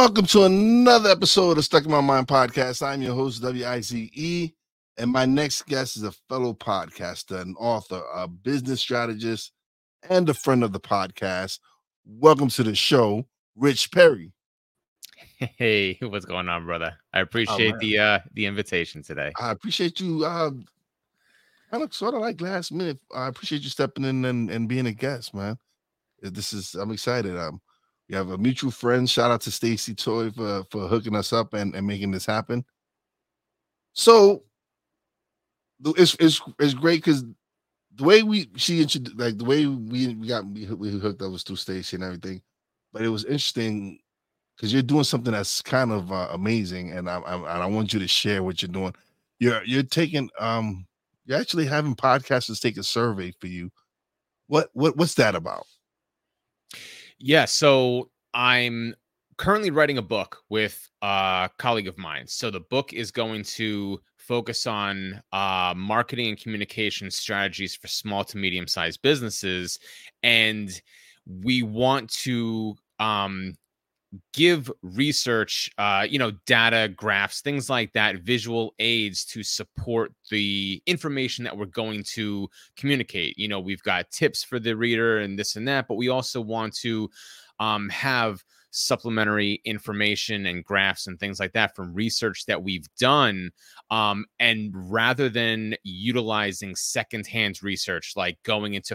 Welcome to another episode of Stuck in My Mind podcast. I'm your host, WIZE, and my next guest is a fellow podcaster, an author, a business strategist, and a friend of the podcast. Welcome to the show, Rich Perry. Hey, what's going on, brother? I appreciate the invitation today. I appreciate you kind of sort of like last minute. I appreciate you stepping in and being a guest, man. I'm excited. We have a mutual friend. Shout out to Stacy Toy for hooking us up and making this happen. So it's great because the way we hooked up was through Stacy and everything, but it was interesting because you're doing something that's kind of amazing, and I want you to share what you're doing. You're taking you're actually having podcasters take a survey for you. What's that about? Yeah, so I'm currently writing a book with a colleague of mine. So the book is going to focus on marketing and communication strategies for small to medium-sized businesses, and we want to give research, data, graphs, things like that, visual aids to support the information that we're going to communicate. You know, we've got tips for the reader and this and that, but we also want to have supplementary information and graphs and things like that from research that we've done. And rather than utilizing secondhand research, like going on to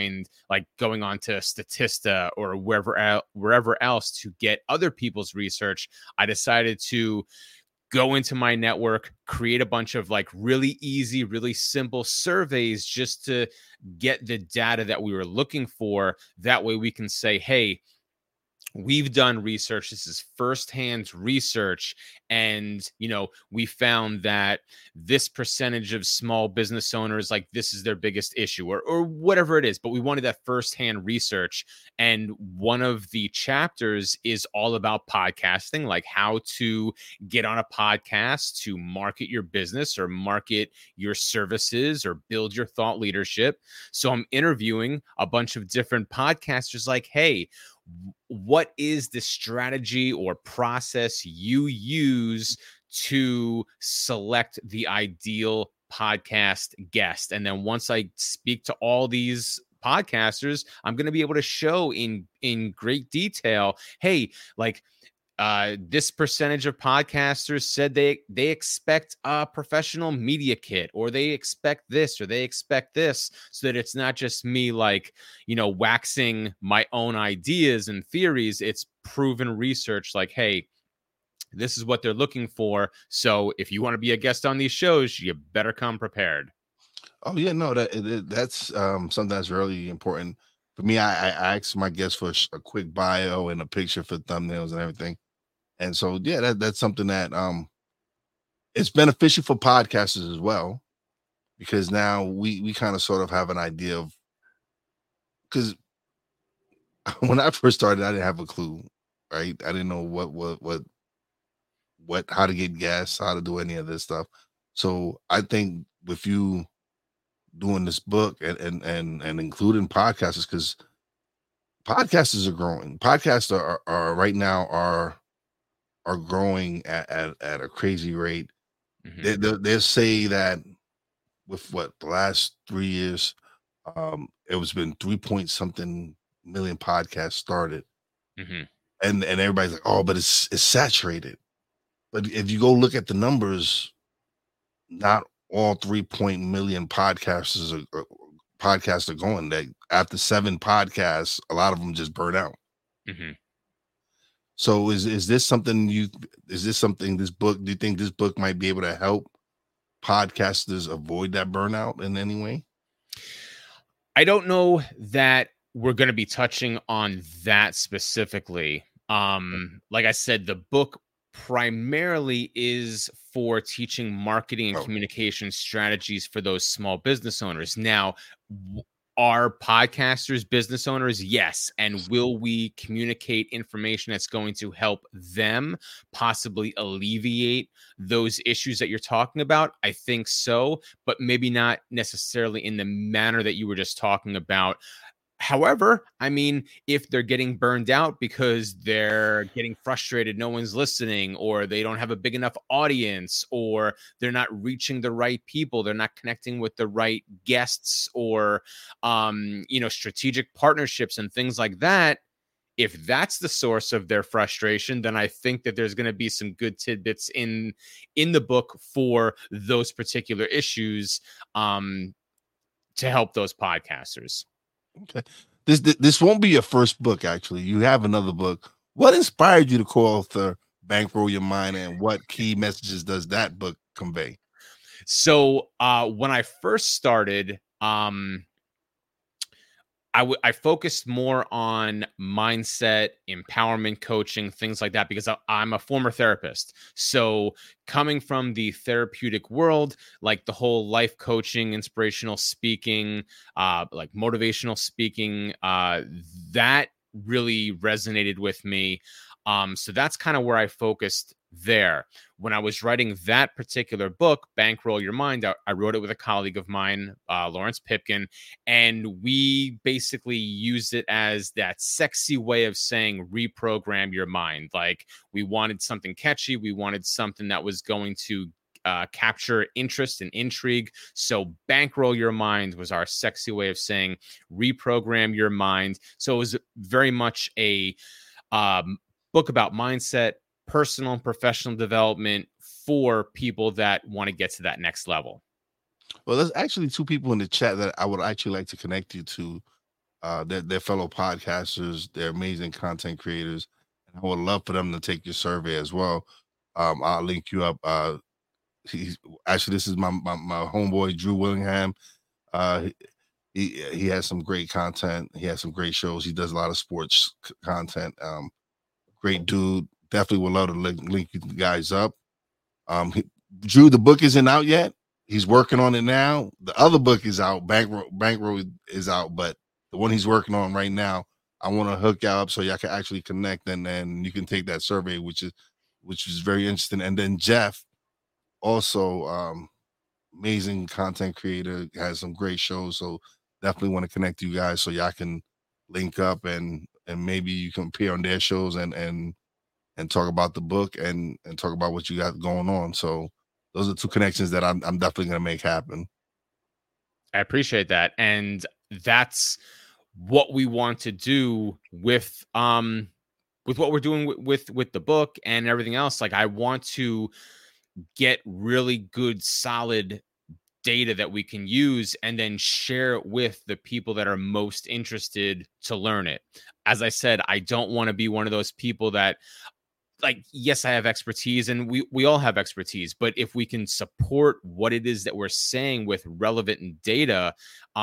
Statista or wherever else to get other people's research, I decided to go into my network, create a bunch of like really easy, really simple surveys just to get the data that we were looking for. That way we can say, hey, we've done research. This is firsthand research. And, we found that this percentage of small business owners, like this is their biggest issue or whatever it is. But we wanted that firsthand research. And one of the chapters is all about podcasting, like how to get on a podcast to market your business or market your services or build your thought leadership. So I'm interviewing a bunch of different podcasters like, hey, what is the strategy or process you use to select the ideal podcast guest? And then once I speak to all these podcasters, I'm going to be able to show in great detail, hey, like this percentage of podcasters said they expect a professional media kit, or they expect this, or they expect this, so that it's not just me waxing my own ideas and theories. It's proven research like, hey, this is what they're looking for. So if you want to be a guest on these shows, you better come prepared. Oh yeah, no, that's something that's really important for me. I asked my guests for a quick bio and a picture for thumbnails and everything. And so, yeah, that's something that it's beneficial for podcasters as well, because now we kind of sort of have an idea of, because when I first started, I didn't have a clue, right? I didn't know how to get guests, how to do any of this stuff. So I think with you doing this book and including podcasters, because podcasters are growing. Podcasts are right now are growing at a crazy rate. Mm-hmm. They'll say that with the last 3 years, it was been 3 point something million podcasts started. Mm-hmm. And everybody's like, oh, but it's saturated. But if you go look at the numbers, not all 3 million podcasts are going. That after 7 podcasts, a lot of them just burn out. Mm-hmm. So is this something this book, do you think this book might be able to help podcasters avoid that burnout in any way? I don't know that we're going to be touching on that specifically. Like I said, the book primarily is for teaching marketing and communication strategies for those small business owners. Now, are podcasters business owners? Yes. And will we communicate information that's going to help them possibly alleviate those issues that you're talking about? I think so, but maybe not necessarily in the manner that you were just talking about. However, I mean, if they're getting burned out because they're getting frustrated, no one's listening, or they don't have a big enough audience, or they're not reaching the right people, they're not connecting with the right guests, or strategic partnerships and things like that. If that's the source of their frustration, then I think that there's going to be some good tidbits in the book for those particular issues, to help those podcasters. Okay. This won't be your first book, actually. You have another book. What inspired you to co-author Bankroll Your Mind, and what key messages does that book convey? So when I first started, I focused more on mindset, empowerment coaching, things like that, because I'm a former therapist. So coming from the therapeutic world, like the whole life coaching, inspirational speaking, like motivational speaking, that really resonated with me. So that's kind of where I focused there. When I was writing that particular book, Bankroll Your Mind, I wrote it with a colleague of mine, Lawrence Pipkin, and we basically used it as that sexy way of saying reprogram your mind. Like, we wanted something catchy. We wanted something that was going to capture interest and intrigue. So Bankroll Your Mind was our sexy way of saying reprogram your mind. So it was very much a book about mindset, personal and professional development for people that want to get to that next level. Well, there's actually two people in the chat that I would actually like to connect you to. They're fellow podcasters. They're amazing content creators, and I would love for them to take your survey as well. I'll link you up. He's actually, this is my homeboy Drew Willingham. He has some great content. He has some great shows. He does a lot of sports content. Great dude. Definitely would love to link you guys up. Drew, the book isn't out yet. He's working on it now. The other book is out. Bankroll is out, but the one he's working on right now, I want to hook y'all up so y'all can actually connect, and then you can take that survey, which is very interesting. And then Jeff, also amazing content creator, has some great shows. So definitely want to connect you guys so y'all can link up, and maybe you can appear on their shows and talk about the book and talk about what you got going on. So those are two connections that I'm definitely going to make happen. I appreciate that. And that's what we want to do with what we're doing with the book and everything else. Like, I want to get really good, solid data that we can use and then share it with the people that are most interested to learn it. As I said, I don't want to be one of those people that, like, yes, I have expertise, and we all have expertise, but if we can support what it is that we're saying with relevant data,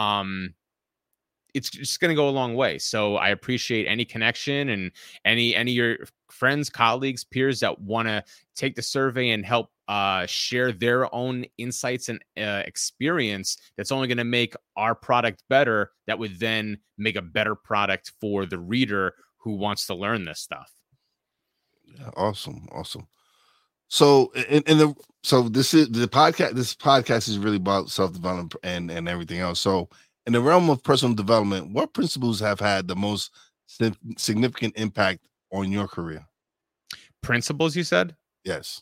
it's just going to go a long way. So I appreciate any connection and any of your friends, colleagues, peers that want to take the survey and help share their own insights and experience. That's only going to make our product better. That would then make a better product for the reader who wants to learn this stuff. Yeah, awesome. So this is the podcast. This podcast is really about self-development and everything else. So in the realm of personal development, what principles have had the most significant impact on your career? Principles, you said? Yes.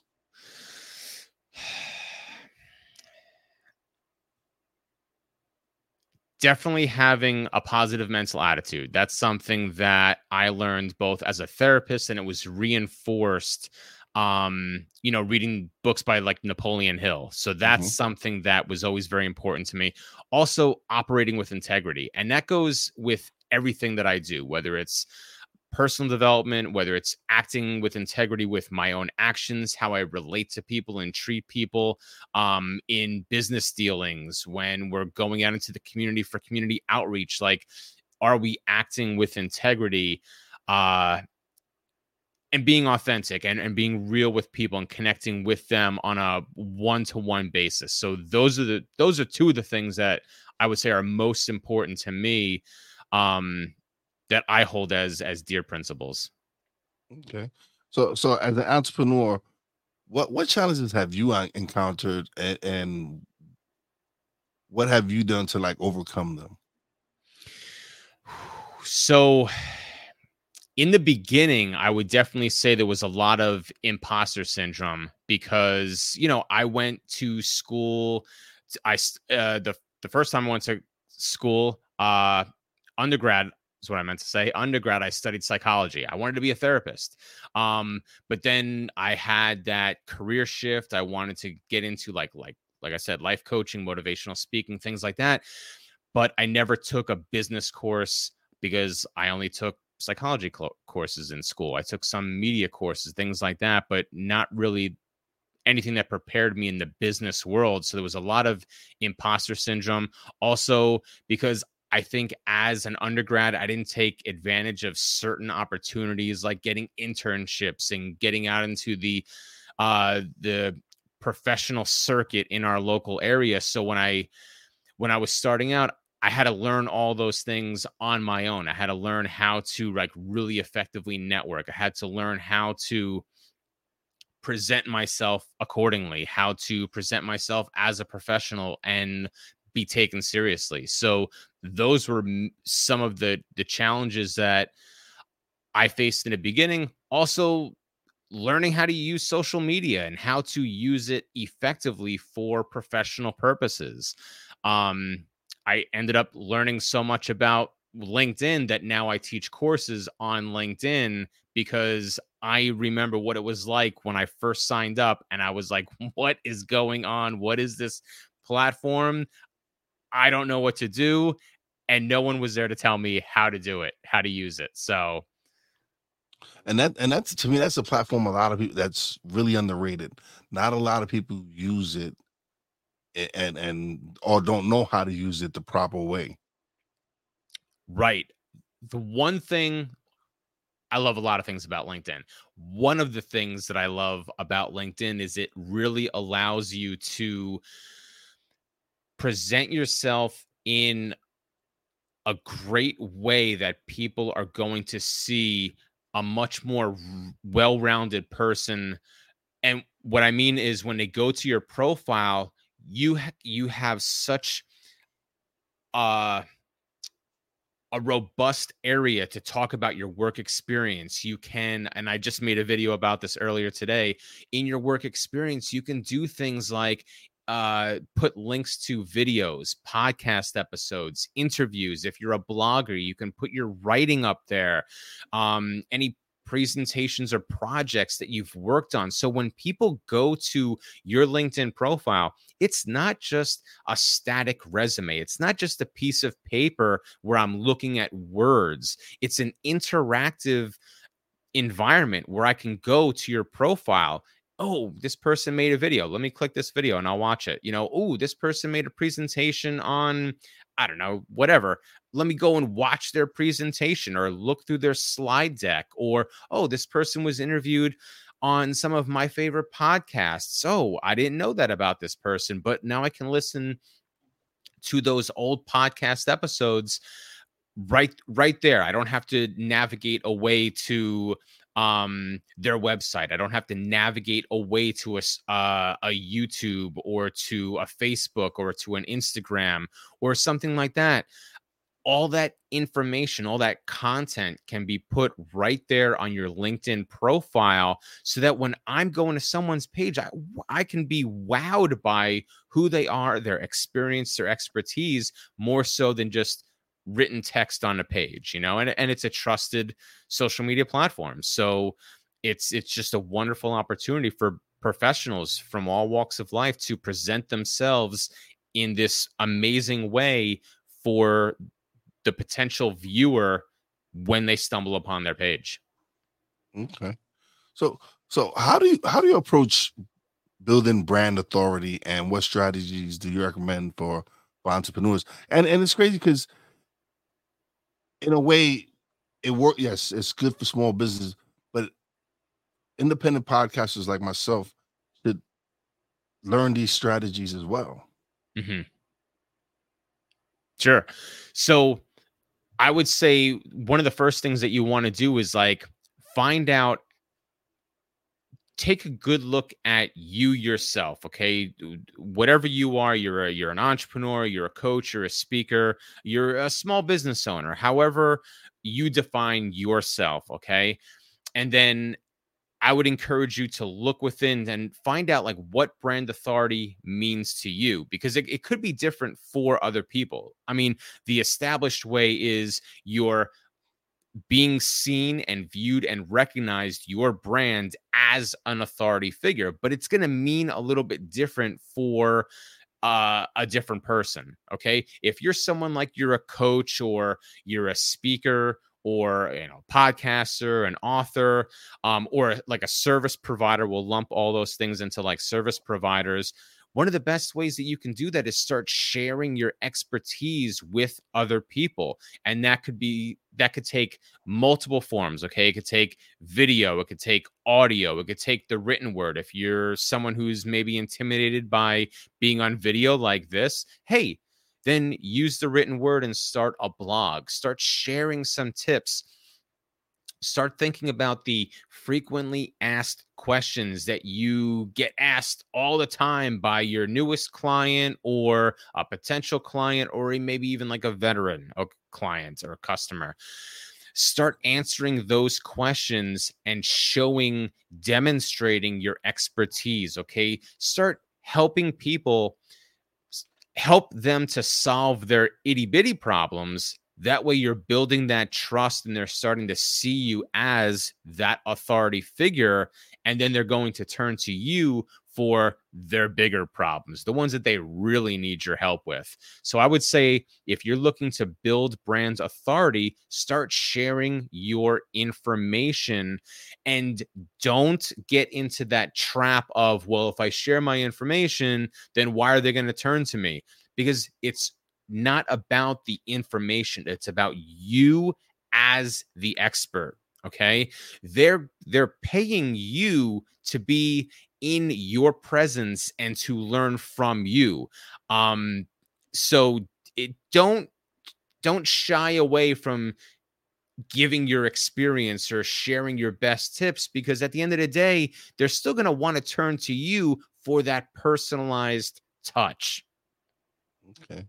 Definitely having a positive mental attitude. That's something that I learned both as a therapist, and it was reinforced, reading books by like Napoleon Hill. So that's something that was always very important to me. Also, operating with integrity. And that goes with everything that I do, whether it's personal development, whether it's acting with integrity with my own actions, how I relate to people and treat people, in business dealings, when we're going out into the community for community outreach. Like, are we acting with integrity, and being authentic and being real with people and connecting with them on a one-to-one basis? So those are two of the things that I would say are most important to me, that I hold as dear principles. Okay. So as an entrepreneur, what challenges have you encountered, and what have you done to like overcome them? So in the beginning, I would definitely say there was a lot of imposter syndrome because, I went to school. The first time I went to school, undergrad is what I meant to say. Undergrad, I studied psychology. I wanted to be a therapist. But then I had that career shift. I wanted to get into like I said, life coaching, motivational speaking, things like that. But I never took a business course because I only took psychology courses in school. I took some media courses, things like that, but not really anything that prepared me in the business world. So there was a lot of imposter syndrome. Also, because I think as an undergrad, I didn't take advantage of certain opportunities like getting internships and getting out into the professional circuit in our local area. So when I was starting out, I had to learn all those things on my own. I had to learn how to really effectively network. I had to learn how to present myself accordingly, how to present myself as a professional and be taken seriously. So those were some of the challenges that I faced in the beginning. Also, learning how to use social media and how to use it effectively for professional purposes. I ended up learning so much about LinkedIn that now I teach courses on LinkedIn because I remember what it was like when I first signed up and I was like, what is going on? What is this platform? I don't know what to do. And no one was there to tell me how to do it, how to use it. So, And that's to me, that's a platform a lot of people that's really underrated. Not a lot of people use it and or don't know how to use it the proper way. right. The one thing I love a lot of things about LinkedIn. One of the things that I love about LinkedIn is it really allows you to present yourself in a great way that people are going to see a much more well-rounded person. And what I mean is when they go to your profile, you have such uh a robust area to talk about your work experience. You can, and I just made a video about this earlier today. In your work experience, you can do things like put links to videos, podcast episodes, interviews. If you're a blogger, you can put your writing up there. Any presentations or projects that you've worked on. So when people go to your LinkedIn profile, it's not just a static resume. It's not just a piece of paper where I'm looking at words. It's an interactive environment where I can go to your profile. Oh, this person made a video. Let me click this video and I'll watch it. Oh, this person made a presentation on, I don't know, whatever. Let me go and watch their presentation or look through their slide deck. Or, oh, this person was interviewed on some of my favorite podcasts. Oh, I didn't know that about this person, but now I can listen to those old podcast episodes right there. I don't have to navigate away to their website. I don't have to navigate away to a YouTube or to a Facebook or to an Instagram or something like that. All that information, all that content can be put right there on your LinkedIn profile so that when I'm going to someone's page, I can be wowed by who they are, their experience, their expertise, more so than just written text on a page, and it's a trusted social media platform. So it's just a wonderful opportunity for professionals from all walks of life to present themselves in this amazing way for the potential viewer when they stumble upon their page. Okay. So how do you approach building brand authority, and what strategies do you recommend for entrepreneurs? And it's crazy because in a way it work yes, it's good for small business, but independent podcasters like myself should learn these strategies as well. Mm-hmm. Sure. So I would say one of the first things that you want to do is find out take a good look at you yourself. Okay, whatever you are, you're an entrepreneur, you're a coach, you're a speaker, you're a small business owner, however you define yourself. Okay, and then I would encourage you to look within and find out like what brand authority means to you, because it could be different for other people. I mean, the established way is your being seen and viewed and recognized your brand as an authority figure, but it's going to mean a little bit different for a different person. Okay, if you're someone like you're a coach or you're a speaker or podcaster, an author, or like a service provider, we'll lump all those things into like service providers. One of the best ways that you can do that is start sharing your expertise with other people. And that could take multiple forms. Okay. It could take video, it could take audio, it could take the written word. If you're someone who's maybe intimidated by being on video like this, hey, then use the written word and start a blog, start sharing some tips. Start thinking about the frequently asked questions that you get asked all the time by your newest client or a potential client, or maybe even like a veteran client or a customer. Start answering those questions and demonstrating your expertise. Okay. Start helping people, help them to solve their itty bitty problems. That way you're building that trust and they're starting to see you as that authority figure. And then they're going to turn to you for their bigger problems, the ones that they really need your help with. So I would say if you're looking to build brand authority, start sharing your information and don't get into that trap of, well, if I share my information, then why are they going to turn to me? Because it's not about the information. It's about you as the expert. Okay. They're paying you to be in your presence and to learn from you. So don't shy away from giving your experience or sharing your best tips, because at the end of the day, they're still going to want to turn to you for that personalized touch. Okay.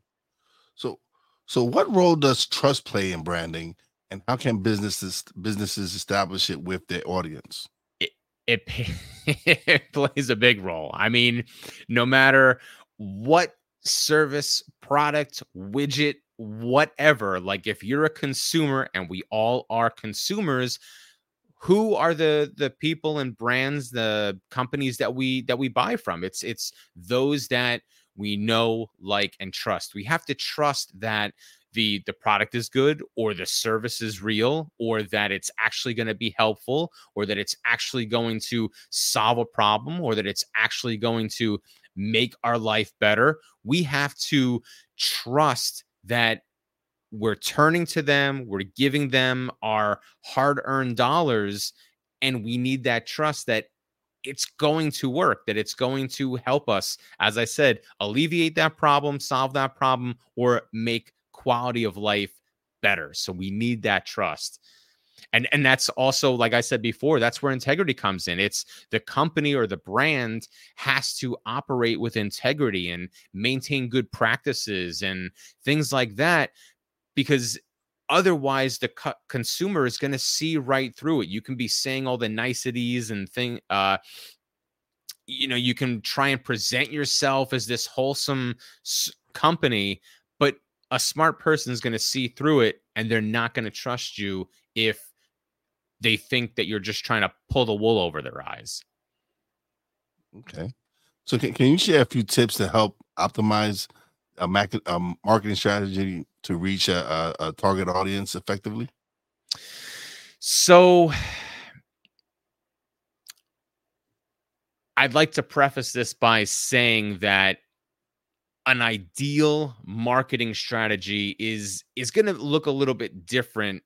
So what role does trust play in branding, and how can businesses establish it with their audience? It it plays a big role. I mean, no matter what service, product, widget, whatever, like if you're a consumer, and we all are consumers, who are the people and brands, the companies that we buy from? It's those that we know, like, and trust. We have to trust that the product is good, or the service is real, or that it's actually going to be helpful, or that it's actually going to solve a problem, or that it's actually going to make our life better. We have to trust that we're turning to them, we're giving them our hard-earned dollars, and we need that trust that it's going to work, that it's going to help us, as I said, alleviate that problem, solve that problem, or make quality of life better. So we need that trust. And that's also, like I said before, that's where integrity comes in. It's the company or the brand has to operate with integrity and maintain good practices and things like that, because otherwise the consumer is going to see right through it. You can be saying all the niceties and you can try and present yourself as this wholesome company, but a smart person is going to see through it, and they're not going to trust you if they think that you're just trying to pull the wool over their eyes. Okay. So can you share a few tips to help optimize a marketing strategy to reach a target audience effectively? So I'd like to preface this by saying that an ideal marketing strategy is going to look a little bit different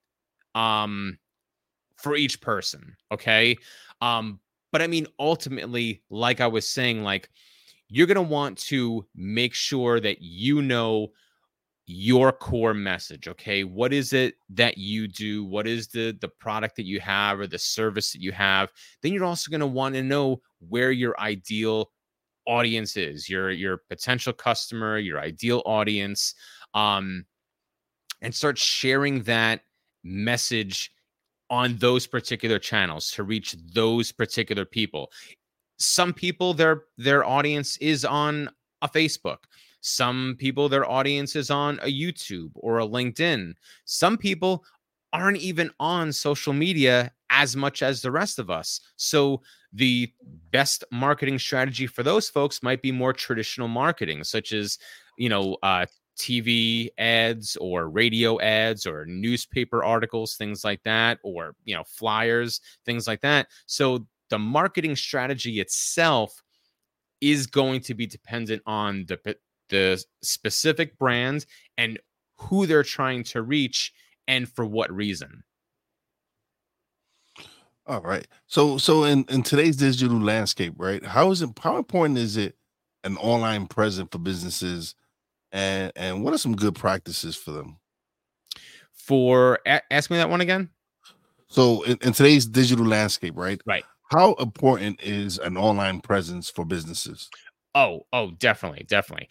for each person. Okay. But I mean, ultimately, like I was saying, like, you're going to want to make sure that your core message. Okay, what is it that you do? What is the product that you have or the service that you have? Then you're also going to want to know where your ideal audience is, your potential customer, your ideal audience, and start sharing that message on those particular channels to reach those particular people. Some people, their audience is on a Facebook. Some people, their audience is on a YouTube or a LinkedIn. Some people aren't even on social media as much as the rest of us. So the best marketing strategy for those folks might be more traditional marketing, such as, TV ads or radio ads or newspaper articles, things like that, or, flyers, things like that. So the marketing strategy itself is going to be dependent on the specific brand and who they're trying to reach and for what reason. All right. So in today's digital landscape, right? How important is it an online presence for businesses, and what are some good practices for them? Ask me that one again. So in today's digital landscape, right? Right. How important is an online presence for businesses? Oh, definitely.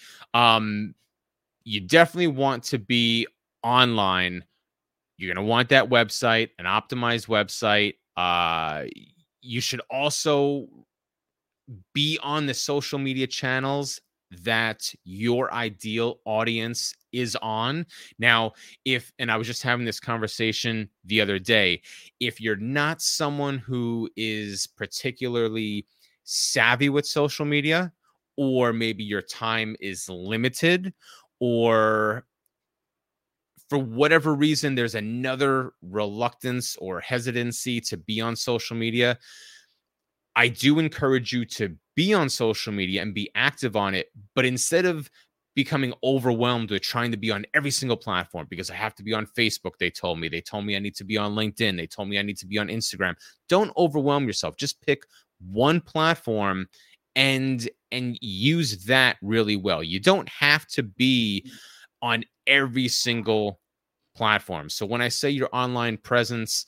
You definitely want to be online. You're going to want that website, an optimized website. You should also be on the social media channels that your ideal audience is on. Now, and I was just having this conversation the other day, if you're not someone who is particularly savvy with social media, or maybe your time is limited, or for whatever reason, there's another reluctance or hesitancy to be on social media, I do encourage you to be on social media and be active on it. But instead of becoming overwhelmed with trying to be on every single platform, because I have to be on Facebook, they told me I need to be on LinkedIn, they told me I need to be on Instagram. Don't overwhelm yourself. Just pick one platform and use that really well. You don't have to be on every single platform. So when I say your online presence,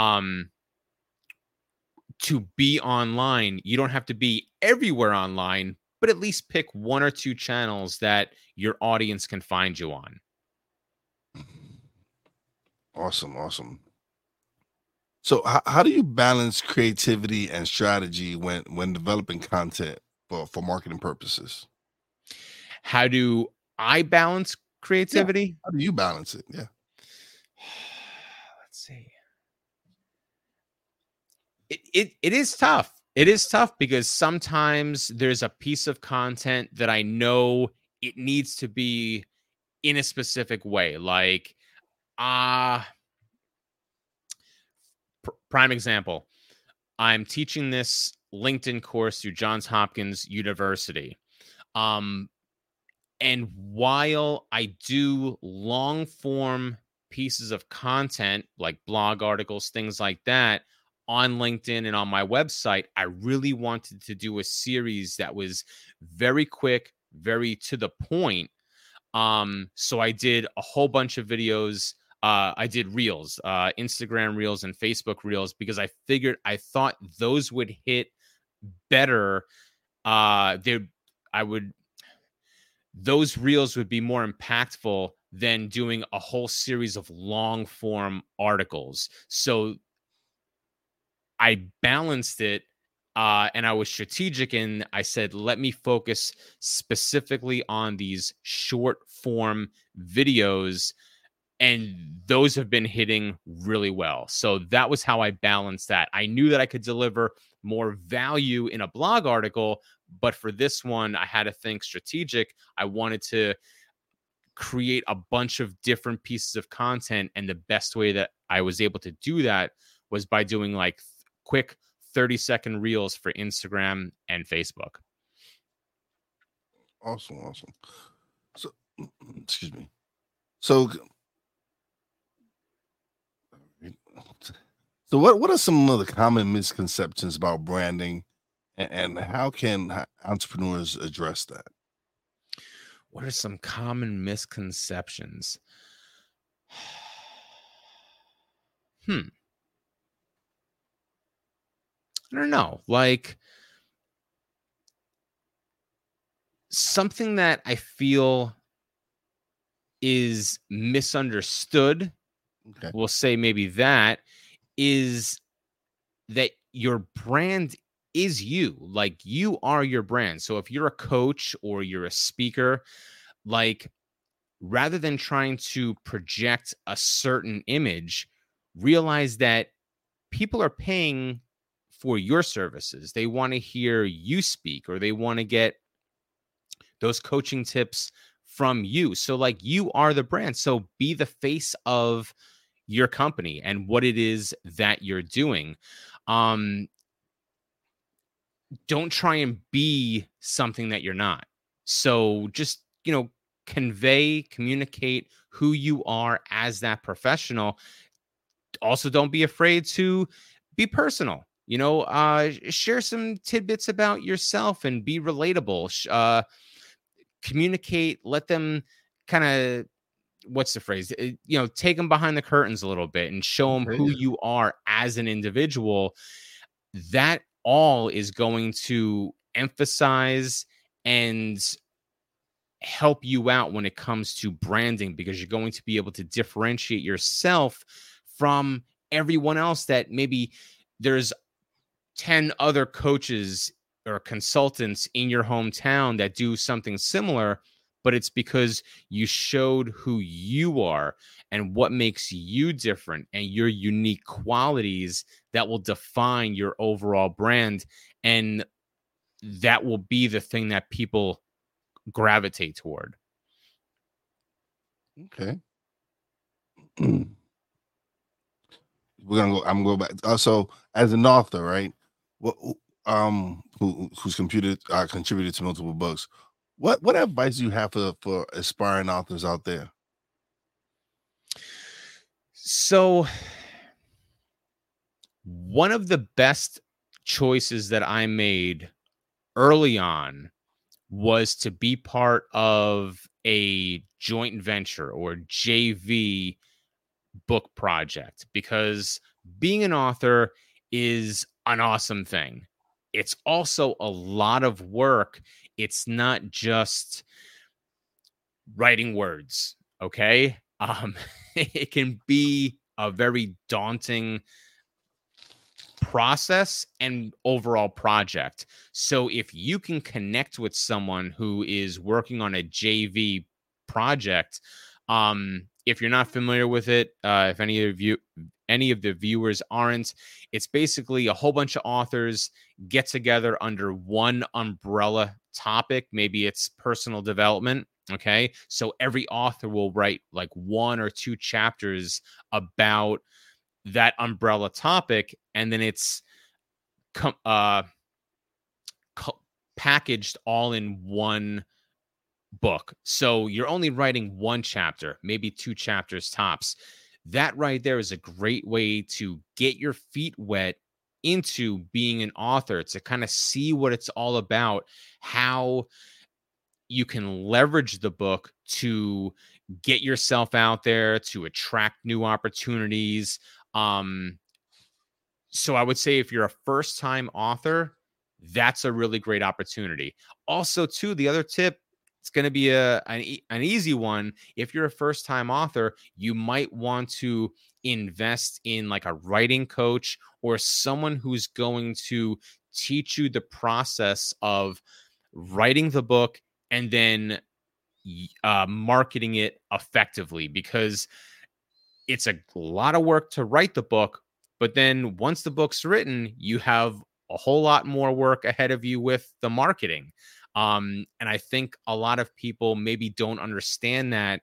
to be online, you don't have to be everywhere online, but at least pick one or two channels that your audience can find you on. Awesome. So how do you balance creativity and strategy when developing content for marketing purposes? How do I balance creativity? Yeah. How do you balance it? Yeah. Let's see. It is tough. It is tough because sometimes there's a piece of content that I know it needs to be in a specific way. Like, prime example, I'm teaching this LinkedIn course through Johns Hopkins University. And while I do long form pieces of content like blog articles, things like that on LinkedIn and on my website, I really wanted to do a series that was very quick, very to the point. So I did a whole bunch of videos. I did reels, Instagram reels and Facebook reels, because I thought those would hit better. Those reels would be more impactful than doing a whole series of long form articles. So I balanced it, and I was strategic, and I said, let me focus specifically on these short form videos, and those have been hitting really well. So that was how I balanced that. I knew that I could deliver more value in a blog article, but for this one, I had to think strategic. I wanted to create a bunch of different pieces of content, and the best way that I was able to do that was by doing like quick 30-second reels for Instagram and Facebook. Awesome. So, excuse me. So what are some of the common misconceptions about branding, and how can entrepreneurs address that? What are some common misconceptions? I don't know. Like, something that I feel is misunderstood, Okay. we'll say maybe that, is that your brand is you. Like, you are your brand. So if you're a coach or you're a speaker, like, rather than trying to project a certain image, realize that people are paying for your services. They want to hear you speak, or they want to get those coaching tips from you. So, like, you are the brand. So be the face of your company and what it is that you're doing. Um, don't try and be something that you're not. So just, communicate who you are as that professional. Also, don't be afraid to be personal. Share some tidbits about yourself and be relatable. Communicate, let them kind of, what's the phrase? Take them behind the curtains a little bit and show them Okay. who Yeah. you are as an individual. That all is going to emphasize and help you out when it comes to branding, because you're going to be able to differentiate yourself from everyone else. That maybe there's 10 other coaches or consultants in your hometown that do something similar, but it's because you showed who you are and what makes you different and your unique qualities that will define your overall brand. And that will be the thing that people gravitate toward. Okay. We're gonna go. I'm gonna go back. So, as an author, right? What who's contributed to multiple books? What advice do you have for aspiring authors out there? So, one of the best choices that I made early on was to be part of a joint venture or JV book project, because being an author is an awesome thing. It's also a lot of work. It's not just writing words, okay? It can be a very daunting process and overall project. So if you can connect with someone who is working on a JV project, if you're not familiar with it, if any of the viewers aren't, it's basically a whole bunch of authors get together under one umbrella topic. Maybe it's personal development. Okay. So every author will write like 1 or 2 chapters about that umbrella topic, and then it's com- uh, packaged all in one book. So you're only writing 1 chapter, maybe 2 chapters tops. That right there is a great way to get your feet wet into being an author, to kind of see what it's all about, how you can leverage the book to get yourself out there, to attract new opportunities. So I would say if you're a first time author, that's a really great opportunity. Also, too, the other tip, it's going to be an easy one. If you're a first time author, you might want to invest in like a writing coach or someone who's going to teach you the process of writing the book and then marketing it effectively, because it's a lot of work to write the book, but then once the book's written, you have a whole lot more work ahead of you with the marketing. And I think a lot of people maybe don't understand that.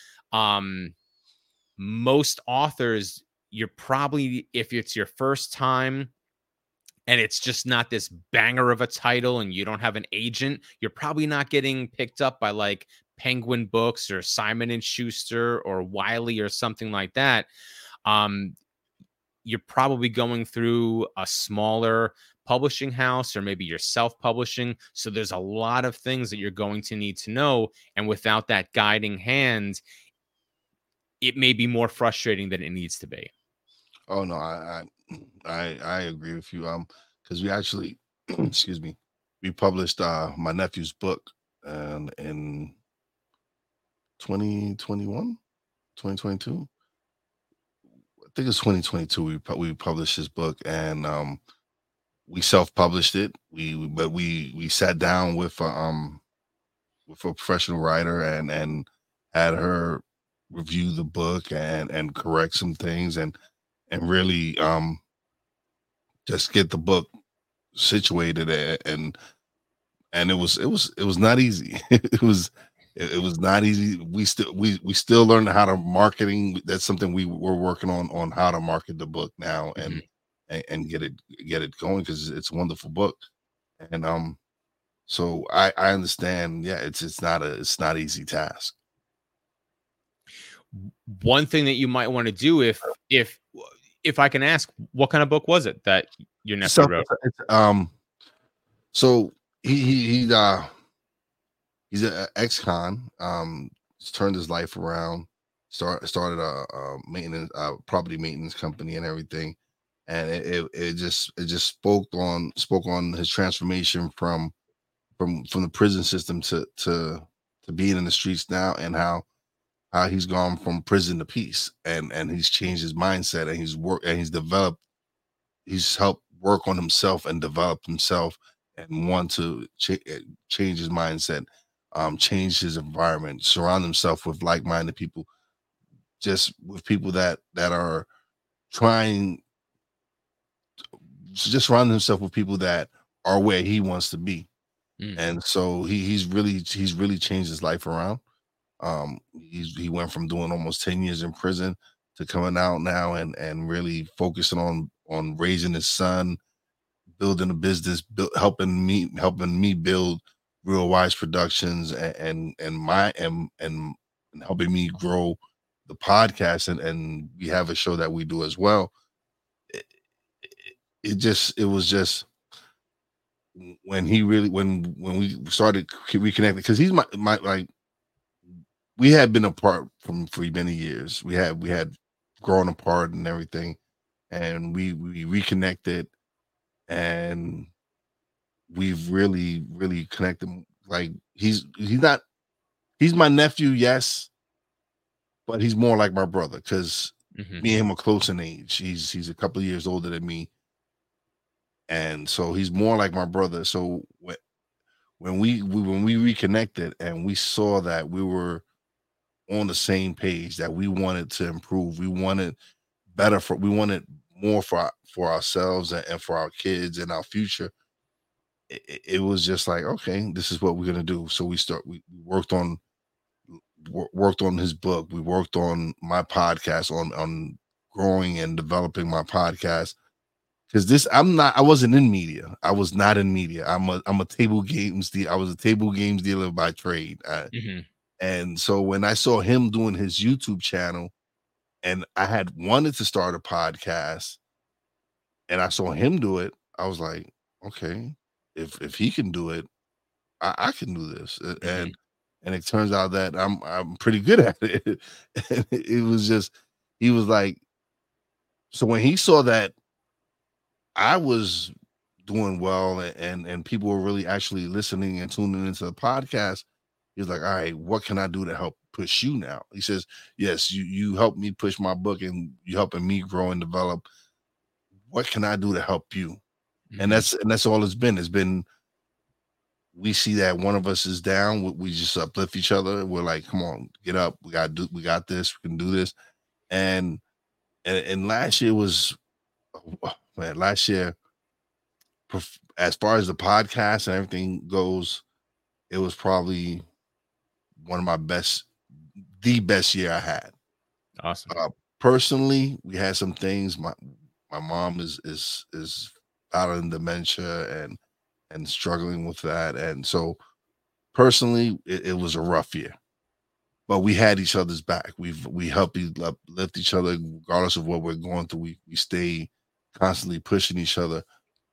Most authors, you're probably, if it's your first time and it's just not this banger of a title and you don't have an agent, you're probably not getting picked up by like Penguin Books or Simon and Schuster or Wiley or something like that. um, you're probably going through a smaller publishing house, or maybe you're self-publishing. So there's a lot of things that you're going to need to know. And without that guiding hand, it may be more frustrating than it needs to be. Oh no, I agree with you. Because we actually, excuse me, we published my nephew's book, and in 2021, 2022. I think it's 2022. We published his book, and we self-published it. We sat down with a professional writer and had her review the book and correct some things and really just get the book situated, and it was not easy. It was not easy. We still learning how to marketing. That's something we're working on how to market the book now and get it going, because it's a wonderful book. And so I understand. Yeah, it's not easy task. One thing that you might want to do, if I can ask, what kind of book was it that your nephew wrote? So he's an ex-con. He's turned his life around. Started a maintenance property maintenance company and everything, and it just spoke on his transformation from the prison system to being in the streets now, and how he's gone from prison to peace, and he's changed his mindset, and he's helped work on himself and develop himself, and want to change his mindset, change his environment, surround himself with like-minded people, just with people that are trying, just surround himself with people that are where he wants to be. And so he's really changed his life around. He went from doing almost 10 years in prison to coming out now and really focusing on raising his son, building a business, helping me build Real Wise Productions, and helping me grow the podcast, and we have a show that we do as well. It was just when we started reconnecting, because he's my like, we had been apart for many years. We had grown apart and everything, and we reconnected, and we've really connected. Like, he's my nephew, yes, but he's more like my brother, because me and him are close in age. He's a couple of years older than me, and so he's more like my brother. So when we reconnected, and we saw that we were on the same page, that we wanted to improve, we wanted more for ourselves and for our kids and our future. It was just like, okay, this is what we're gonna do. So we worked on his book. We worked on my podcast, on growing and developing my podcast, because I wasn't in media. I was not in media. I'm a table games dealer. I was a table games dealer by trade. And so when I saw him doing his YouTube channel, and I had wanted to start a podcast, and I saw him do it, I was like, okay, if he can do it, I can do this. And it turns out that I'm pretty good at it. And it was just, he was like, so when he saw that I was doing well, and people were really actually listening and tuning into the podcast, he was like, all right, what can I do to help push you now? He says, yes, you helped me push my book, and you helping me grow and develop. What can I do to help you? And that's all it's been. It's been, we see that one of us is down, we just uplift each other. We're like, come on, get up. We got this. We can do this. And last year was, man, last year, as far as the podcast and everything goes, it was probably one of the best year I had. Awesome. Personally, we had some things. My mom is battling dementia and struggling with that, and so personally, it was a rough year. But we had each other's back. We helped lift each other regardless of what we're going through. We stay constantly pushing each other.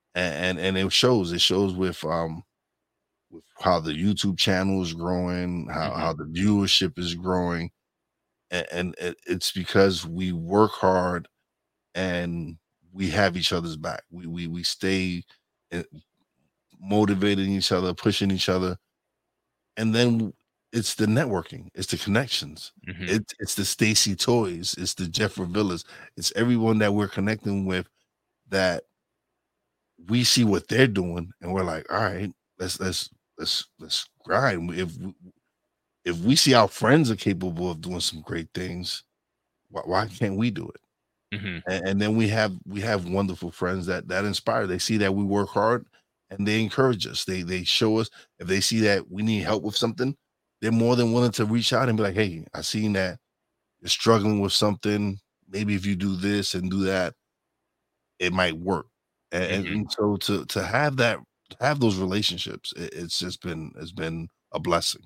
and it shows. It shows with how the YouTube channel is growing, how the viewership is growing, and it's because we work hard and we have each other's back. We stay uh, motivating each other, pushing each other, and then it's the networking, it's the connections, Hmm. it's the Stacy Toys, it's the Jeffrey Villas, it's everyone that we're connecting with that we see what they're doing, and we're like, all right, let's grind. If we see our friends are capable of doing some great things, why can't we do it? Hmm. And then we have wonderful friends that inspire. They see that we work hard and they encourage us. They show us if they see that we need help with something, they're more than willing to reach out and be like, hey, I seen that you're struggling with something. Maybe if you do this and do that, it might work. Hmm. And so to have that, to have those relationships, it's been a blessing.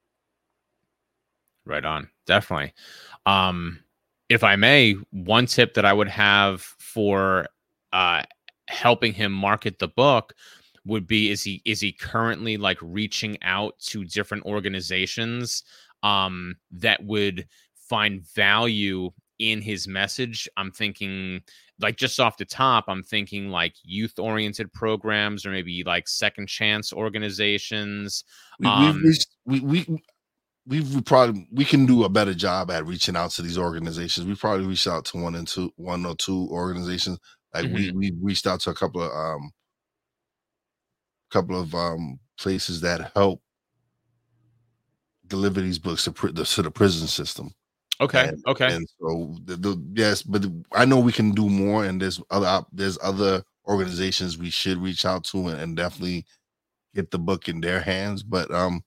Right on. Definitely. Um, if I may, one tip that I would have for uh helping him market the book would be, is he currently like reaching out to different organizations that would find value in his message? I'm thinking, like, just off the top, I'm thinking like youth oriented programs, or maybe like second chance organizations. We've reached we probably we can do a better job at reaching out to these organizations. We probably reached out to one or two organizations. Like Mhm. we reached out to a couple of places that help deliver these books to the prison system. Okay. And Okay. and so yes, but I know we can do more. And there's other organizations we should reach out to and definitely get the book in their hands. But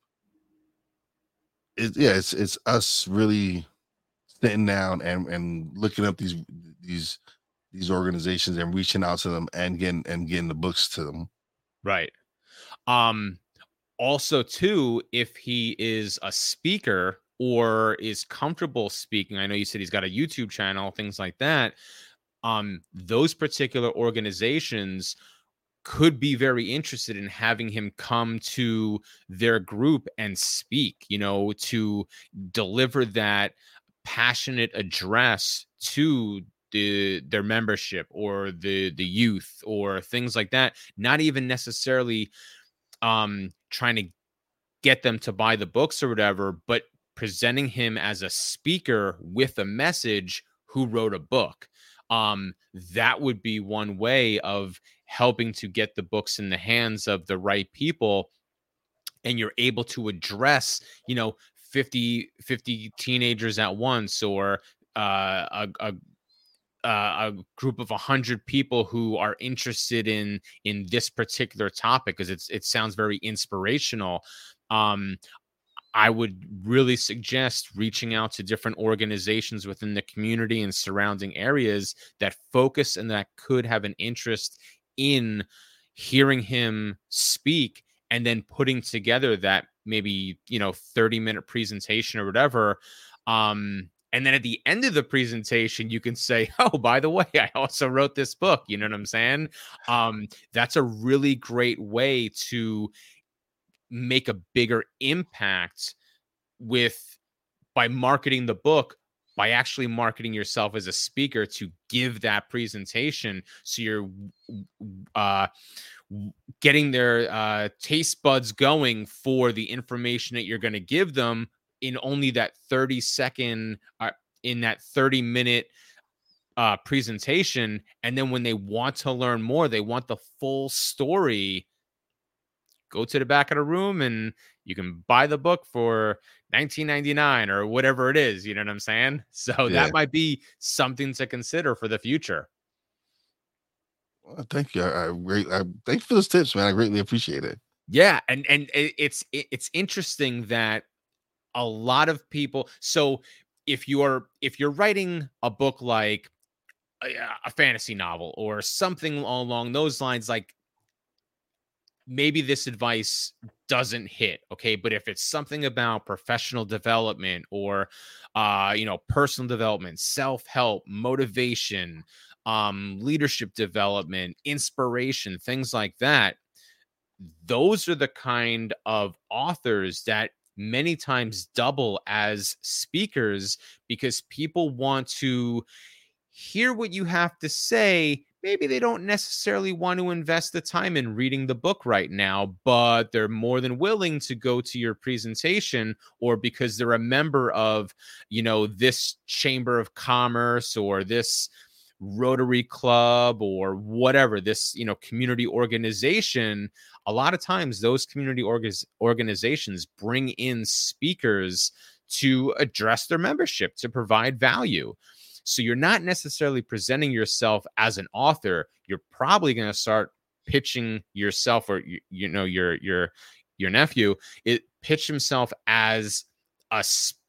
it's us really sitting down and looking up these these organizations and reaching out to them and getting the books to them. Right. Um, Also, too, if he is a speaker or is comfortable speaking, I know you said he's got a YouTube channel, things like that. Those particular organizations could be very interested in having him come to their group and speak, to deliver that passionate address to their membership, or the youth, or things like that. Not even necessarily trying to get them to buy the books or whatever, but presenting him as a speaker with a message who wrote a book. That would be one way of helping to get the books in the hands of the right people. And you're able to address, 50 teenagers at once, or a group of 100 people who are interested in this particular topic, because it sounds very inspirational. um I would really suggest reaching out to different organizations within the community and surrounding areas that focus and that could have an interest in hearing him speak, and then putting together that maybe 30-minute presentation or whatever. And then at the end of the presentation, you can say, oh, by the way, I also wrote this book. You know what I'm saying? That's a really great way to make a bigger impact with by marketing the book, by actually marketing yourself as a speaker to give that presentation, so you're uh getting their taste buds going for the information that you're going to give them in only that 30-second in that 30-minute presentation. And then when they want to learn more, they want the full story, go to the back of the room and you can buy the book for 19.99 or whatever it is. You know what I'm saying? So Yeah. that might be something to consider for the future. Well, thank you. Thank you for those tips, man. I greatly appreciate it. Yeah, and it's interesting that a lot of people. So if you're writing a book like a fantasy novel or something along those lines, like, maybe this advice doesn't hit, okay? But if it's something about professional development, or personal development, self-help, motivation, leadership development, inspiration, things like that. Those are the kind of authors that many times double as speakers because people want to hear what you have to say. Maybe they don't necessarily want to invest the time in reading the book right now, but they're more than willing to go to your presentation, or because they're a member of, this chamber of commerce or this Rotary Club or whatever, this, community organization. A lot of times those community organizations bring in speakers to address their membership, to provide value. So you're not necessarily presenting yourself as an author. You're probably going to start pitching yourself, or your nephew, pitch himself as a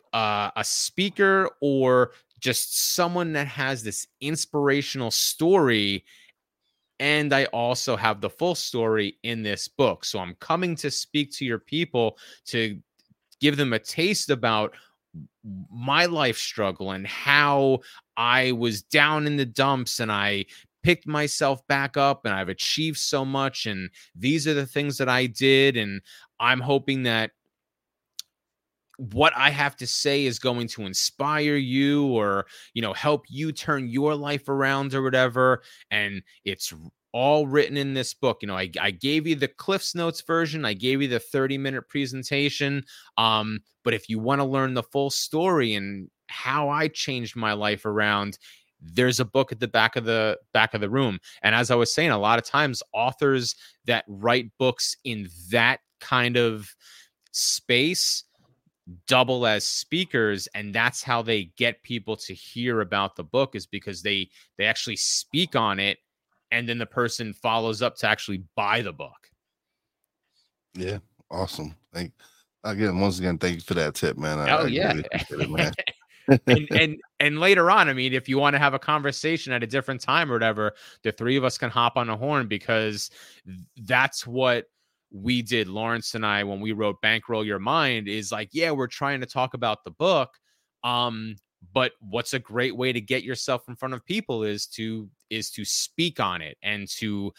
speaker, or just someone that has this inspirational story. And I also have the full story in this book. So I'm coming to speak to your people to give them a taste about my life struggle and how I was down in the dumps and I picked myself back up and I've achieved so much. And these are the things that I did. And I'm hoping that what I have to say is going to inspire you, or, help you turn your life around or whatever. And it's all written in this book. I gave you the Cliff's Notes version. I gave you the 30-minute presentation. But if you want to learn the full story and how I changed my life around, there's a book at the back of the room. And as I was saying, a lot of times authors that write books in that kind of space double as speakers, and that's how they get people to hear about the book, is because they actually speak on it, and then the person follows up to actually buy the book. Yeah, awesome. Once again, thank you for that tip, man. Yeah. Really appreciate it, man. and later on, I mean, if you want to have a conversation at a different time or whatever, the three of us can hop on a horn, because that's what we did, Lawrence and I, when we wrote Bankroll Your Mind. Is like, yeah, we're trying to talk about the book, but what's a great way to get yourself in front of people is to speak on it, and to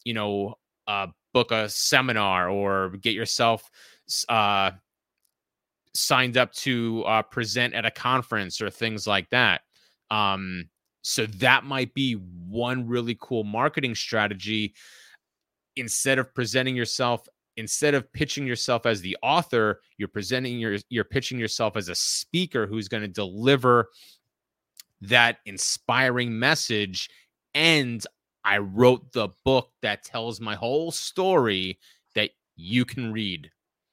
book a seminar or get yourself signed up to present at a conference or things like that. So that might be one really cool marketing strategy. Instead of pitching yourself as the author, you're pitching yourself as a speaker who's going to deliver that inspiring message. And I wrote the book that tells my whole story that you can read.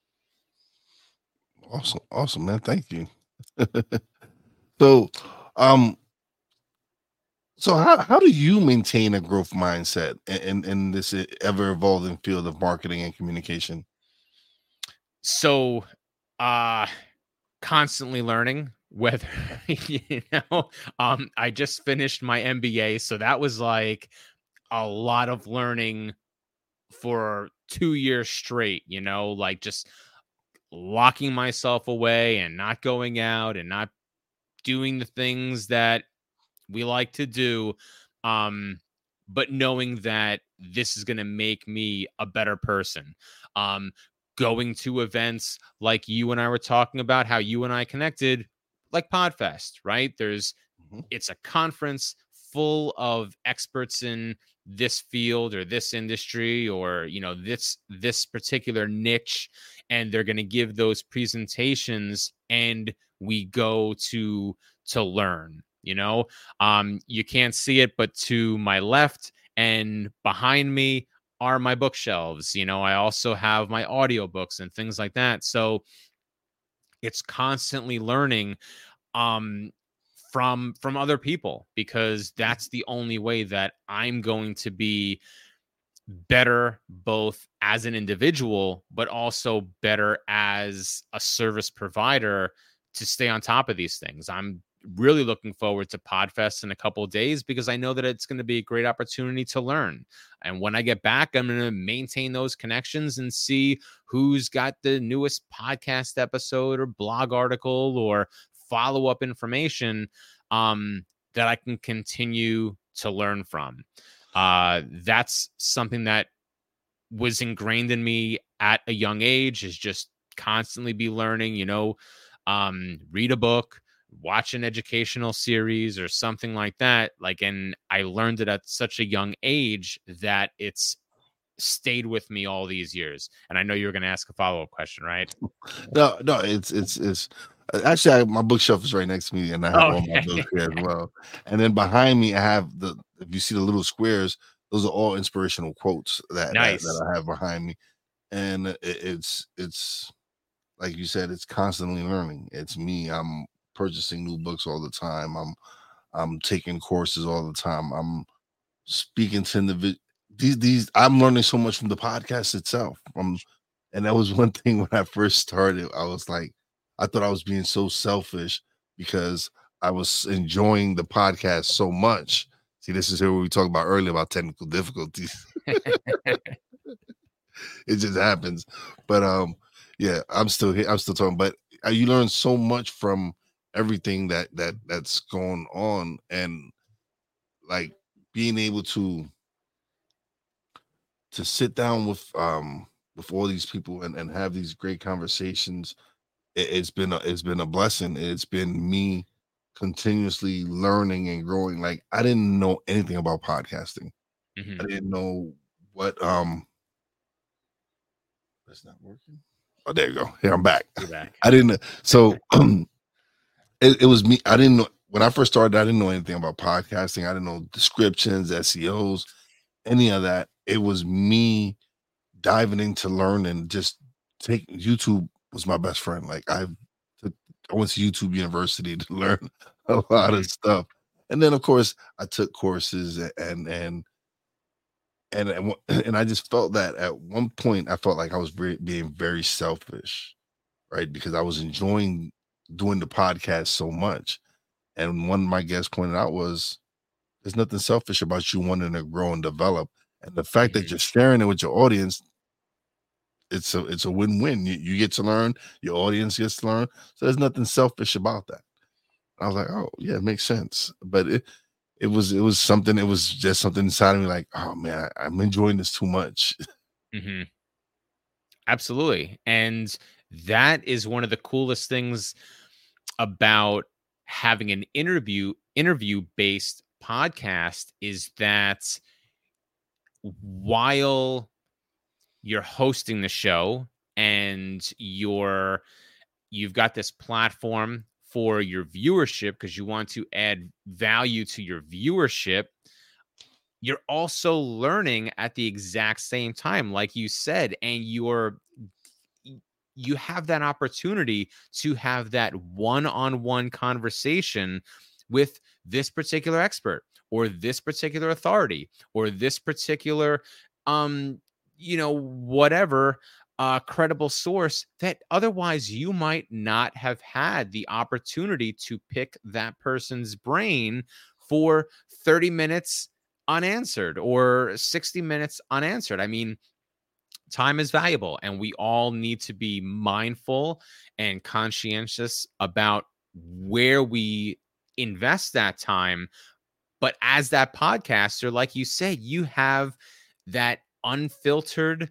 Awesome, man. Thank you. So, So how do you maintain a growth mindset in this ever evolving field of marketing and communication? So, constantly learning, whether, I just finished my MBA. So that was like a lot of learning for 2 years straight, like just locking myself away and not going out and not doing the things that we like to do, but knowing that this is going to make me a better person. Going to events like you and I were talking about, how you and I connected, like Podfest, right? It's a conference full of experts in this field or this industry, or this particular niche, and they're going to give those presentations, and we go to learn. You can't see it, but to my left and behind me are my bookshelves. I also have my audiobooks and things like that. So it's constantly learning from other people, because that's the only way that I'm going to be better, both as an individual, but also better as a service provider, to stay on top of these things. I'm really looking forward to Podfest in a couple of days, because I know that it's going to be a great opportunity to learn. And when I get back, I'm going to maintain those connections and see who's got the newest podcast episode or blog article or follow-up information, that I can continue to learn from. That's something that was ingrained in me at a young age, is just constantly be learning, read a book, watch an educational series or something like that. Like, and I learned it at such a young age that it's stayed with me all these years. And I know you were going to ask a follow-up question, right? No, it's actually my bookshelf is right next to me, and I have all my books here as well. And then behind me, I have if you see the little squares, those are all inspirational quotes that Nice. that I have behind me. And it's like you said, it's constantly learning. It's me. I'm purchasing new books all the time. I'm taking courses all the time. I'm speaking to these. I'm learning so much from the podcast itself. And that was one thing when I first started. I was like, I thought I was being so selfish because I was enjoying the podcast so much. See, this is here what we talked about earlier about technical difficulties. It just happens. But yeah, I'm still here. I'm still talking. But you learn so much from everything that's going on, and like being able to sit down with all these people and have these great conversations. It's been a blessing. It's been me continuously learning and growing. Like, I didn't know anything about podcasting. I didn't know what that's not working. Oh, there you go. Here, I'm back. You're back. I didn't. So it was me. I didn't know when I first started. I didn't know anything about podcasting. I didn't know descriptions, SEOs, any of that. It was me diving into learn and just take YouTube was my best friend. Like, I went to YouTube University to learn a lot of stuff. And then of course I took courses and I just felt that at one point I felt like I was being very selfish, right? Because I was enjoying doing the podcast so much. And one of my guests pointed out was there's nothing selfish about you wanting to grow and develop. And the fact that you're sharing it with your audience, it's a win-win. You get to learn, your audience gets to learn. So there's nothing selfish about that. I was like, oh yeah, it makes sense. But it was just something inside of me like, oh man, I'm enjoying this too much. Absolutely. And that is one of the coolest things about having an interview based podcast, is that while you're hosting the show and you've got this platform for your viewership because you want to add value to your viewership, you're also learning at the exact same time, like you said, and you have that opportunity to have that one-on-one conversation with this particular expert or this particular authority or this particular whatever credible source that otherwise you might not have had the opportunity to pick that person's brain for 30 minutes unanswered or 60 minutes unanswered. I mean, time is valuable, and we all need to be mindful and conscientious about where we invest that time. But as that podcaster, like you said, you have that unfiltered,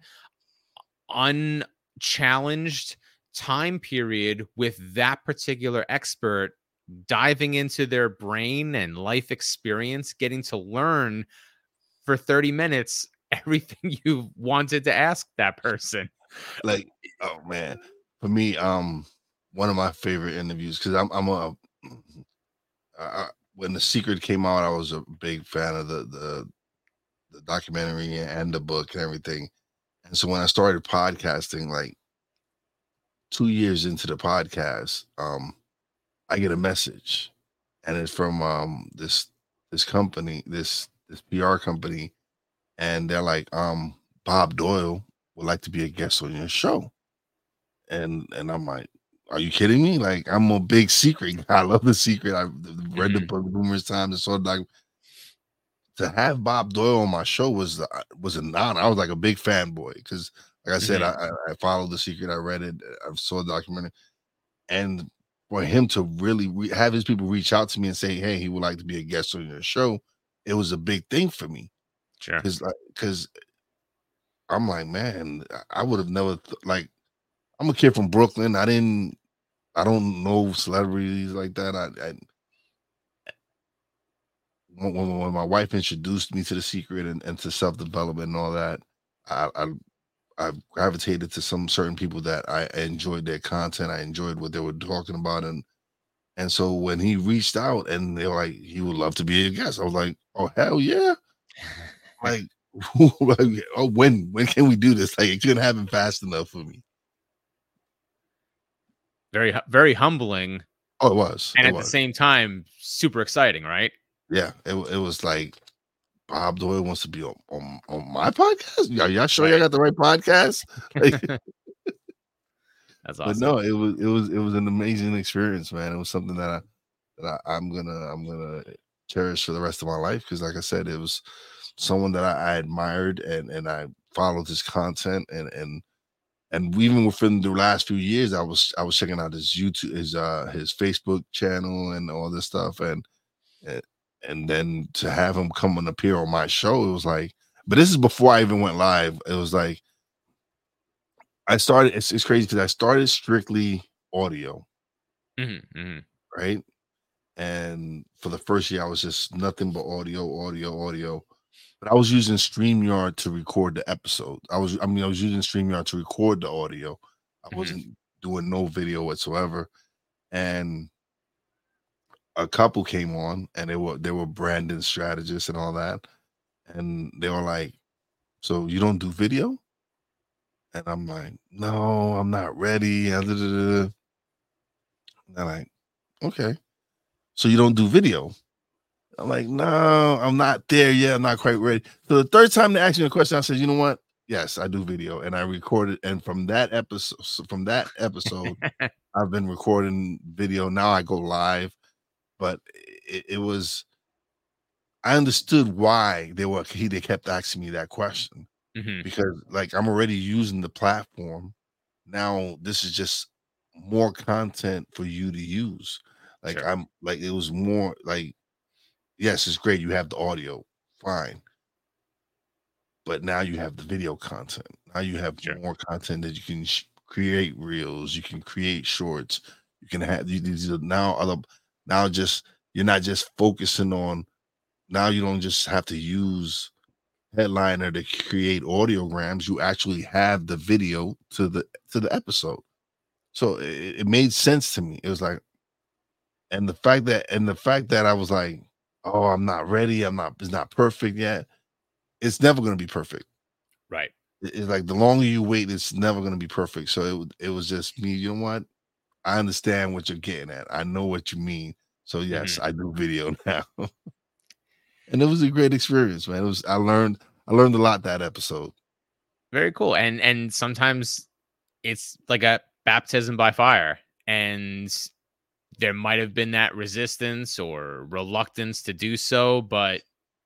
unchallenged time period with that particular expert, diving into their brain and life experience, getting to learn for 30 minutes everything you wanted to ask that person. Like, oh man, for me, one of my favorite interviews, because when The Secret came out, I was a big fan of the documentary and the book and everything. And so when I started podcasting, like 2 years into the podcast, I get a message, and it's from this company, this PR company, and they're like, Bob Doyle would like to be a guest on your show. And I'm like, are you kidding me? Like, I'm a big Secret guy. I love The Secret. I've read the book numerous times and saw it. Like, to have Bob Doyle on my show was an honor. I was like a big fanboy because, like I said, I followed The Secret. I read it. I saw the documentary, and for him to really have his people reach out to me and say, "Hey, he would like to be a guest on your show," it was a big thing for me Sure. because I'm like, man, I would have never like I'm a kid from Brooklyn. I don't know celebrities like that. I when my wife introduced me to The Secret and to self development and all that, I, I I gravitated to some certain people that I enjoyed their content. I enjoyed what they were talking about, and so when he reached out and they were like, he would love to be a guest, I was like, oh hell yeah! Like, like, oh when can we do this? Like, it couldn't happen fast enough for me. Very humbling, Oh, it was, and it at the was, same time, super exciting, right? yeah. It was like Bob Doyle wants to be on my podcast. Y'all sure y'all Right. got the right podcast? Like, That's but awesome. no, it was an amazing experience, man. It was something I'm gonna cherish for the rest of my life because, like I said, it was someone that I admired and I followed his content and even within the last few years, I was checking out his YouTube, his Facebook channel and all this stuff and and then to have him come and appear on my show, it was like, but this is before I even went live. It was like I started. It's crazy because I started strictly audio, Hmm. right? And for the first year, I was just nothing but audio. But I was using StreamYard to record the episode. I was using StreamYard to record the audio. I Hmm. wasn't doing no video whatsoever. And a couple came on, and they were branding strategists and all that, and they were like, "So you don't do video?" And I'm like, "No, I'm not ready." And they're like, "Okay, so you don't do video?" I'm like, no, I'm not there yet. I'm not quite ready. So the third time they asked me a question, I said, you know what? Yes, I do video, and I recorded. And from that episode, I've been recording video. Now I go live, but it was. I understood why they kept asking me that question Hmm. because like I'm already using the platform. Now this is just more content for you to use. Like Sure. I'm like it was more like yes, it's great. You have the audio, fine. But now you have the video content. Now you have Sure. more content that you can create reels. You can create shorts. You can have these are now other now just you're not just focusing on now you don't just have to use headliner to create audiograms. You actually have the video to the episode. So it made sense to me. It was like and the fact that I was like, oh, I'm not ready. It's not perfect yet. It's never gonna be perfect. Right. It's like the longer you wait, it's never gonna be perfect. So it was just me, you know what? I understand what you're getting at. I know what you mean. So yes, Hmm. I do video now. And it was a great experience, man. It was I learned a lot that episode. Very cool. And sometimes it's like a baptism by fire, and there might have been that resistance or reluctance to do so, but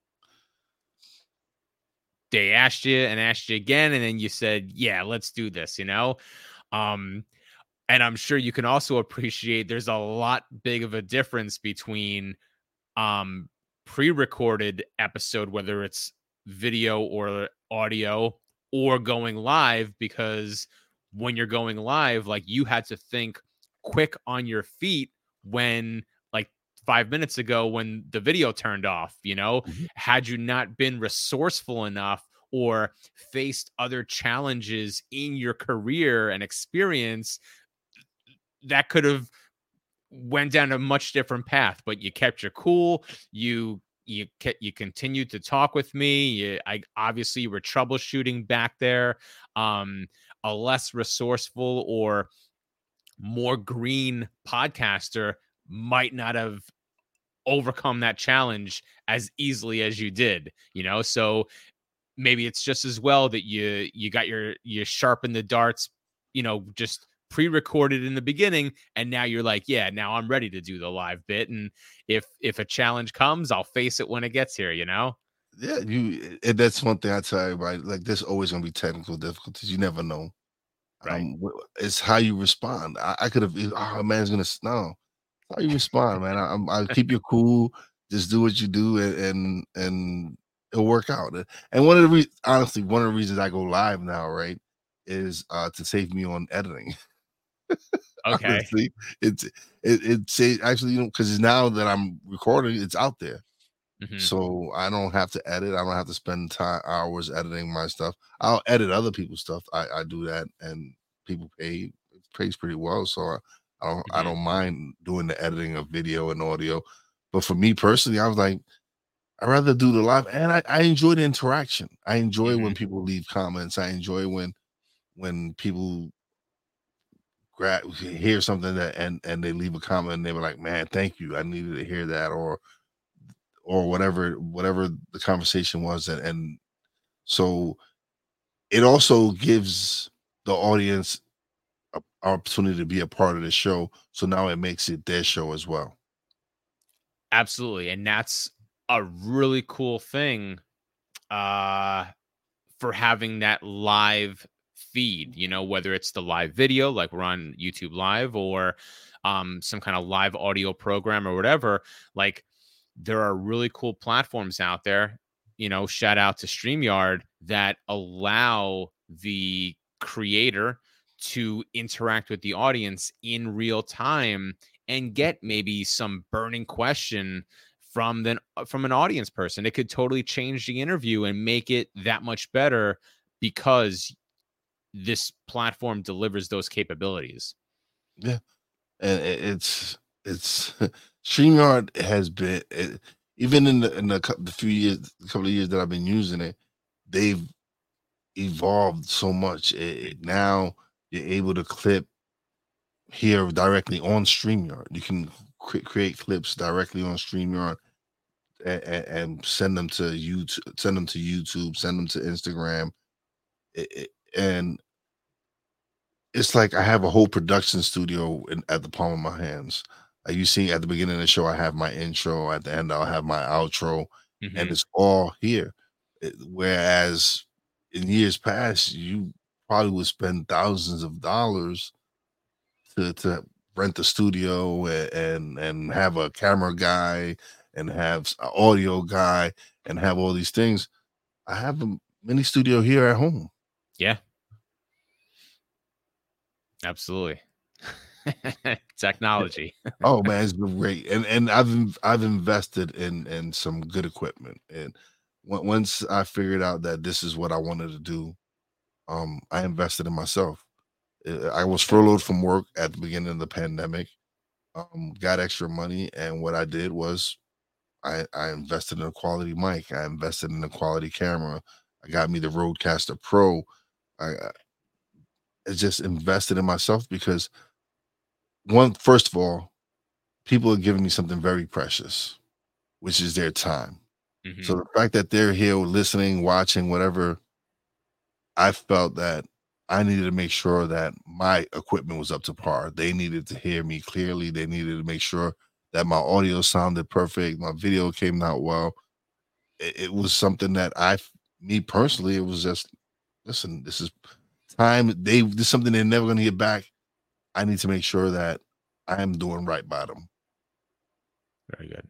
they asked you again, and then you said, "Yeah, let's do this." Um, and I'm sure you can also appreciate there's a lot big of a difference between um pre-recorded episode, whether it's video or audio, or going live, because when you're going live, like, you had to think quick on your feet when, like, 5 minutes ago when the video turned off. Mhm. Had you not been resourceful enough or faced other challenges in your career and experience, that could have went down a much different path. But you kept your cool. You continued to talk with me. I obviously you were troubleshooting back there. um a less resourceful or more green podcaster might not have overcome that challenge as easily as you did. So maybe it's just as well that you got you sharpen the darts, just pre-recorded in the beginning, and now you're like, yeah, now I'm ready to do the live bit, and if a challenge comes, I'll face it when it gets here. Yeah, that's one thing I tell everybody. Like, there's always gonna be technical difficulties. You never know. Right. It's how you respond. I could have, oh man, it's gonna snow. How you respond, man. I keep you cool. just do what you do, and it'll work out. And one of the honestly, one of the reasons I go live now, right, is to save me on editing. Okay. Honestly, it say actually, because now that I'm recording, it's out there. Hmm. So I don't have to edit. I don't have to spend hours editing my stuff. I'll edit other people's stuff. I do that, and people pays pretty well. So I Hmm. don't mind doing the editing of video and audio. But for me personally, I was like, I'd rather do the live, and I enjoy the interaction. I enjoy when Hmm. people leave comments. I enjoy when people hear something that and they leave a comment and they were like, "Man, thank you. I needed to hear that," or whatever the conversation was, and so it also gives the audience a opportunity to be a part of the show. So now it makes it their show as well. Absolutely. And that's a really cool thing uh for having that live feed, whether it's the live video like we're on YouTube Live, or some kind of live audio program or whatever. Like, there are really cool platforms out there, shout out to StreamYard, that allow the creator to interact with the audience in real time and get maybe some burning question from an audience person. It could totally change the interview and make it that much better because this platform delivers those capabilities. Yeah, and it's StreamYard has been even in the few years, couple of years that I've been using it, they've evolved so much. Now you're able to clip here directly on StreamYard. You can create clips directly on StreamYard and send them to YouTube, send them to Instagram, and it's like I have a whole production studio at the palm of my hands. Like you see at the beginning of the show, I have my intro. At the end, I'll have my outro, and Hmm. it's all here. Whereas in years past, you probably would spend thousands of dollars to rent a studio and have a camera guy and have an audio guy and have all these things. I have a mini studio here at home. Yeah, absolutely. Technology. Oh man, it's been great, and I've invested in some good equipment, and once I figured out that this is what I wanted to do, I invested in myself. I was furloughed from work at the beginning of the pandemic, got extra money, and what I did was I invested in a quality mic, I invested in a quality camera, I got me the Rodecaster Pro. I just invested in myself because first of all, people are giving me something very precious, which is their time. So Hmm. the fact that they're here listening, watching, whatever, I felt that I needed to make sure that my equipment was up to par. They needed to hear me clearly. They needed to make sure that my audio sounded perfect. My video came out well. It was something that me personally, it was just, listen, this is time. This is something they're never going to get back. I need to make sure that I am doing right by them. Very good.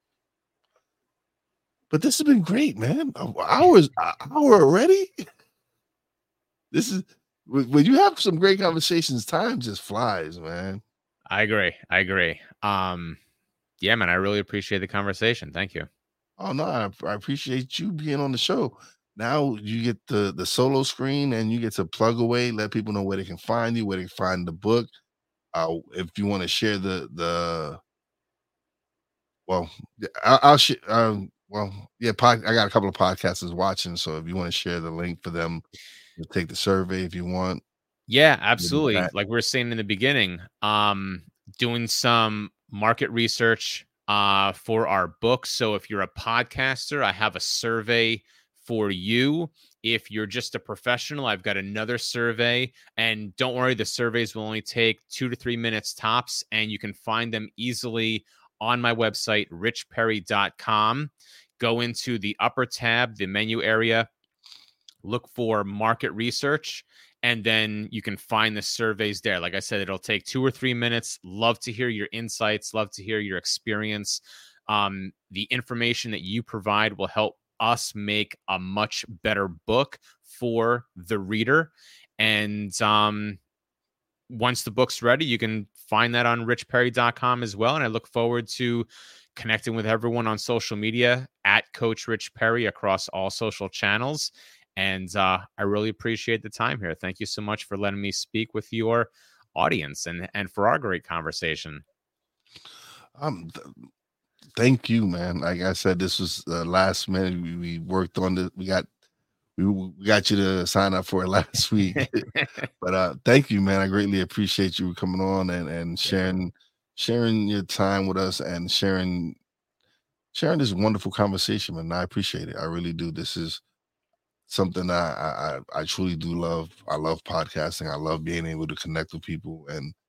But this has been great, man. Hours, hour already. This is when you have some great conversations, time just flies, man. I agree. I agree. Yeah, man, I really appreciate the conversation. Thank you. Oh no, I appreciate you being on the show. Now you get the solo screen and you get to plug away, let people know where they can find you, where they can find the book. If you want to share the well, I'll share. Well, yeah, I got a couple of podcasters watching, so if you want to share the link for them to take the survey, if you want, Yeah, we'll do absolutely. that. Like we were saying in the beginning, doing some market research for our book. So if you're a podcaster, I have a survey for you. If you're just a professional, I've got another survey. And don't worry, the surveys will only take 2 to 3 minutes tops, and you can find them easily on my website, richperry.com. Go into the upper tab, the menu area, look for market research, and then you can find the surveys there. Like I said, it'll take 2 or 3 minutes. Love to hear your insights, love to hear your experience. The information that you provide will help us make a much better book for the reader. And once the book's ready, you can find that on richperry.com as well. And I look forward to connecting with everyone on social media at Coach Rich Perry across all social channels. And I really appreciate the time here. Thank you so much for letting me speak with your audience and for our great conversation. Thank you, man. Like I said, this was last minute. We worked on this. We got you to sign up for it last week. But thank you, man. I greatly appreciate you coming on and sharing your time with us and sharing this wonderful conversation, man. I appreciate it. I really do. This is something I truly do love. I love podcasting. I love being able to connect with people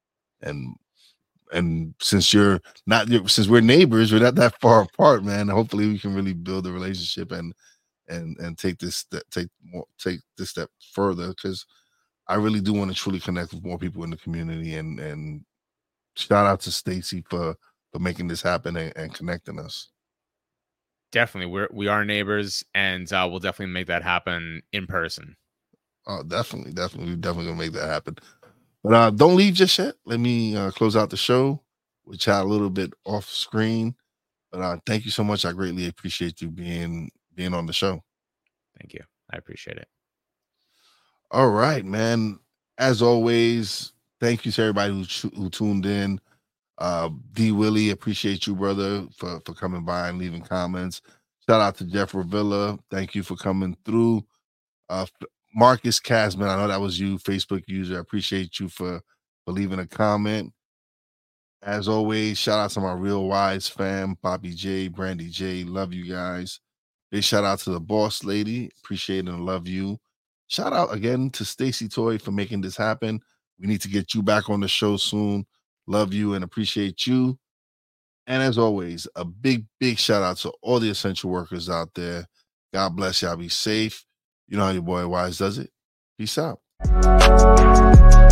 and since we're neighbors, we're not that far apart, man. Hopefully we can really build a relationship and take this step further, because I really do want to truly connect with more people in the community, and shout out to Stacy for making this happen and connecting us. Definitely. We are neighbors, and we'll definitely make that happen in person. Oh, definitely. We're definitely gonna make that happen. But don't leave just yet. Let me close out the show. We'll chat a little bit off screen. But thank you so much. I greatly appreciate you being on the show. Thank you. I appreciate it. All right, man. As always, thank you to everybody who tuned in. D Willie, appreciate you, brother, for coming by and leaving comments. Shout out to Jeff Ravilla. Thank you for coming through. Marcus Casman, I know that was you, Facebook user. I appreciate you for leaving a comment. As always, shout out to my Real Wise fam, Bobby J, Brandy J. Love you guys. Big shout out to the boss lady. Appreciate and love you. Shout out again to Stacy Toy for making this happen. We need to get you back on the show soon. Love you and appreciate you. And as always, a big shout out to all the essential workers out there. God bless y'all. Be safe. You know how your boy Wise does it. Peace out.